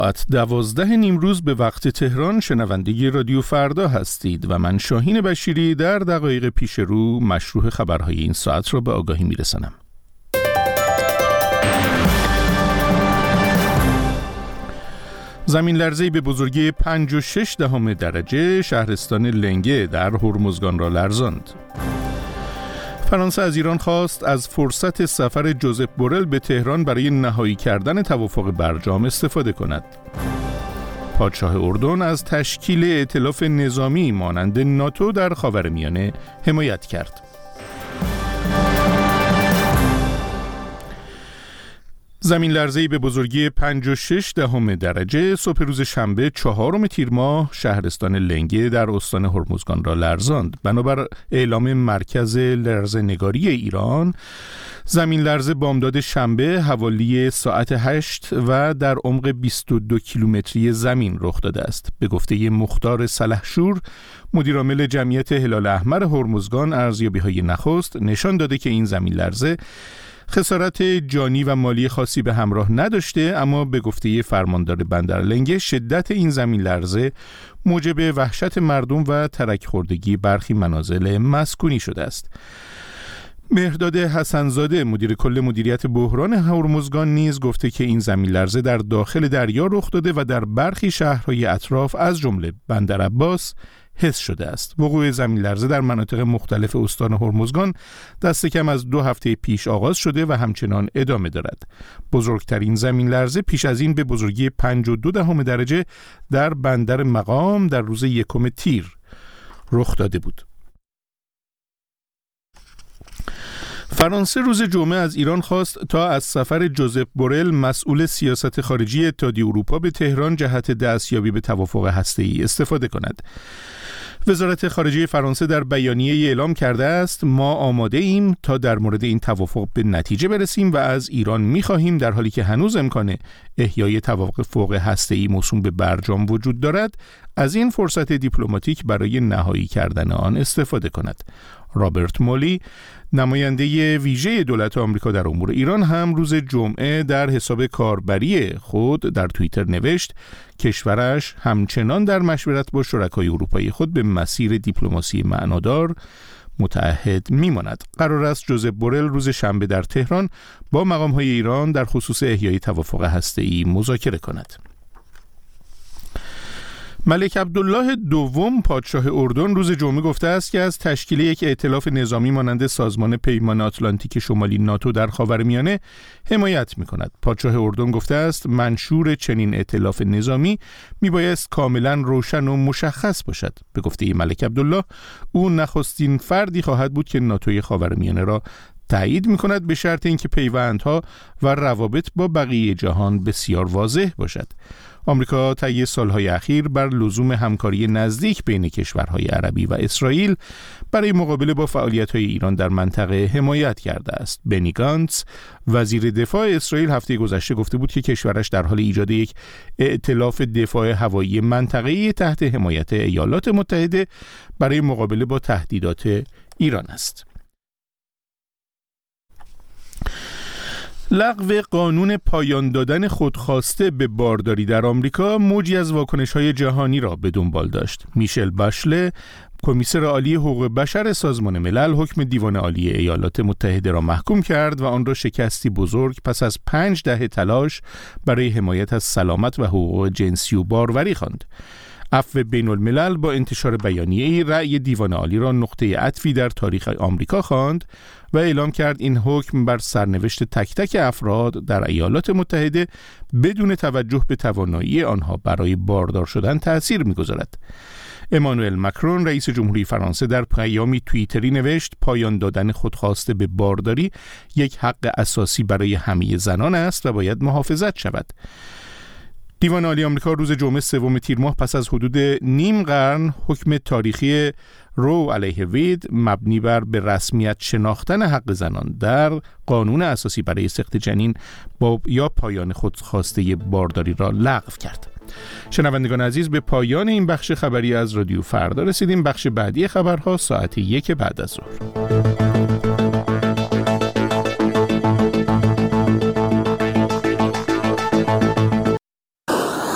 ساعت 12 نیمروز به وقت تهران شنونده رادیو فردا هستید و من شاهین بشیری در دقایق پیش رو مشروح خبرهای این ساعت را به آگاهی میرسانم. زمین لرزه‌ای به بزرگی 5.6 درجه شهرستان لنگه در هرمزگان را لرزاند. فرانسه از ایران خواست از فرصت سفر جوزپ بورل به تهران برای نهایی کردن توافق برجام استفاده کند. پادشاه اردن از تشکیل ائتلاف نظامی مانند ناتو در خاورمیانه حمایت کرد. زمین لرزه‌ای به بزرگی 5.6 درجه صبح روز شنبه 4 تیر ماه شهرستان لنگه در استان هرمزگان را لرزاند. بنابر اعلام مرکز لرزه‌نگاری ایران، زمین لرزه بامداد شنبه حوالی ساعت 8 و در عمق 22 کیلومتری زمین رخ داده است. به گفته مختار سلحشور، مدیرعامل جمعیت هلال احمر هرمزگان، ارزیابی‌های نخست نشان داده که این زمین لرزه خسارت جانی و مالی خاصی به همراه نداشته، اما به گفته فرماندار بندر لنگه شدت این زمین لرزه موجب وحشت مردم و ترک خوردگی برخی منازل مسکونی شده است. مهرداد حسنزاده مدیر کل مدیریت بحران هرمزگان نیز گفته که این زمین لرزه در داخل دریا رخ داده و در برخی شهرهای اطراف از جمله بندر عباس حس شده است. وقوع زمین لرزه در مناطق مختلف استان هرمزگان دست کم از 2 هفته پیش آغاز شده و همچنان ادامه دارد. بزرگترین زمین لرزه پیش از این به بزرگی 5.2 درجه در بندر مقام در روز 1 تیر رخ داده بود. فرانسه روز جمعه از ایران خواست تا از سفر جوزپ بورل مسئول سیاست خارجی اتحادیه اروپا به تهران جهت دستیابی به توافق هسته‌ای استفاده کند. وزارت خارجه فرانسه در بیانیه اعلام کرده است: ما آماده ایم تا در مورد این توافق به نتیجه برسیم و از ایران می‌خواهیم در حالی که هنوز امکان احیای توافق هسته‌ای موسوم به برجام وجود دارد، از این فرصت دیپلماتیک برای نهایی کردن آن استفاده کند. رابرت مولی، نماینده ویژه دولت آمریکا در امور ایران، هم روز جمعه در حساب کاربری خود در توییتر نوشت کشورش همچنان در مشورت با شرکای اروپایی خود به مسیر دیپلماسی معنادار متعهد میماند. قرار است جوزپ بورل روز شنبه در تهران با مقام‌های ایران در خصوص احیای توافق هسته‌ای مذاکره کند. ملک عبدالله دوم پادشاه اردن روز جمعه گفته است که از تشکیل یک ائتلاف نظامی مانند سازمان پیمان آتلانتیک شمالی ناتو در خاورمیانه حمایت می‌کند. پادشاه اردن گفته است منشور چنین ائتلاف نظامی میبایست کاملا روشن و مشخص باشد. به گفته ملک عبدالله، او نخستین فردی خواهد بود که ناتوی خاورمیانه را تایید می‌کند، به شرط اینکه پیوندها و روابط با بقیه جهان بسیار واضح باشد. آمریکا طی سالهای اخیر بر لزوم همکاری نزدیک بین کشورهای عربی و اسرائیل برای مقابله با فعالیت‌های ایران در منطقه حمایت کرده است. بنی گانتز، وزیر دفاع اسرائیل، هفته گذشته گفته بود که کشورش در حال ایجاد یک ائتلاف دفاع هوایی منطقه‌ای تحت حمایت ایالات متحده برای مقابله با تهدیدات ایران است. لغو قانون پایان دادن خودخواسته به بارداری در آمریکا موجی از واکنش‌های جهانی را به دنبال داشت. میشل باشله، کمیسر عالی حقوق بشر سازمان ملل، حکم دیوان عالی ایالات متحده را محکوم کرد و آن را شکستی بزرگ پس از 5 دهه تلاش برای حمایت از سلامت و حقوق جنسی و باروری خواند. عفو بین الملل با انتشار بیانیه‌ای رأی دیوان عالی را نقطه عطفی در تاریخ آمریکا خواند و اعلام کرد این حکم بر سرنوشت تک تک افراد در ایالات متحده بدون توجه به توانایی آنها برای باردار شدن تأثیر می‌گذارد. امانوئل مکرون رئیس جمهوری فرانسه در پیامی توییتری نوشت پایان دادن خودخواسته به بارداری یک حق اساسی برای همه زنان است و باید محافظت شود. دیوان عالی آمریکا روز جمعه 3 تیر ماه پس از حدود نیم قرن حکم تاریخی رو علیه وید مبنی بر به رسمیت شناختن حق زنان در قانون اساسی برای سقط جنین یا پایان خودخواسته بارداری را لغو کرد. شنوندگان عزیز، به پایان این بخش خبری از رادیو فردا رسیدیم. بخش بعدی خبرها ساعت 1 بعد از ظهر.